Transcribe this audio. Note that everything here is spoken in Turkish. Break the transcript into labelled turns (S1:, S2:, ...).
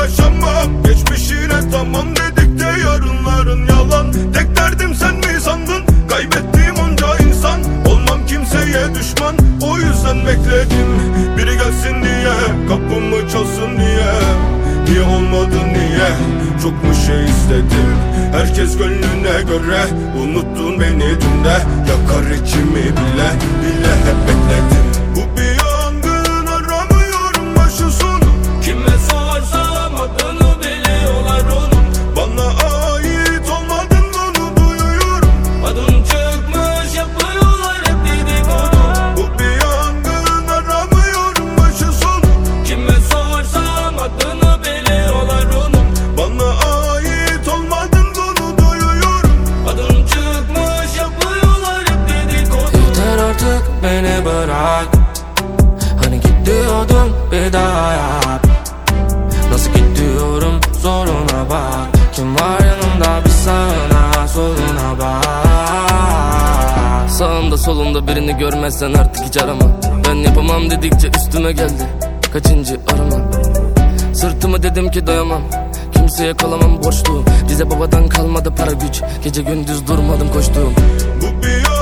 S1: uğraşamam. Geçmişine tamam dedik de yarınların yalan. Tek derdim sen mi sandın? Kaybettiğim onca insan. Olmam kimseye düşman, o yüzden bekledim biri gelsin diye, kapımı çalsın diye. Niye olmadı niye? Çok mu şey istedim? Herkes gönlüne göre. Unuttun beni dünde. Yakar içimi bile bile hep bekledim. Bu bir yangın, aramıyorum başı sonu.
S2: Kime sorsam adını biliyorlar onun.
S1: Bana ait olmadın onu duyuyorum.
S2: Adın çıkmış yapıyorlar hep dedikodu.
S1: Bu bir yangın, aramıyorum başı sonu.
S2: Kime sorsam adını biliyorlar onun.
S1: Bana ait olmadın onu duyuyorum.
S2: Adın çıkmış yapıyorlar hep dedikodu.
S3: Yeter artık beni bırak. Hani git diyordum bir daha yap. Nasıl git diyorum zoruna bak. Kim var yanımda bir sağına soluna bak. Sağımda solumda birini görmezsen artık hiç arama. Ben yapamam dedikçe üstüme geldi. Kaçıncı arama. Sırtımı dedim ki doyamam. Kimseye kalamam borçlu. Bize babadan kalmadı para güç. Gece gündüz durmadım koştum.
S1: Bu bir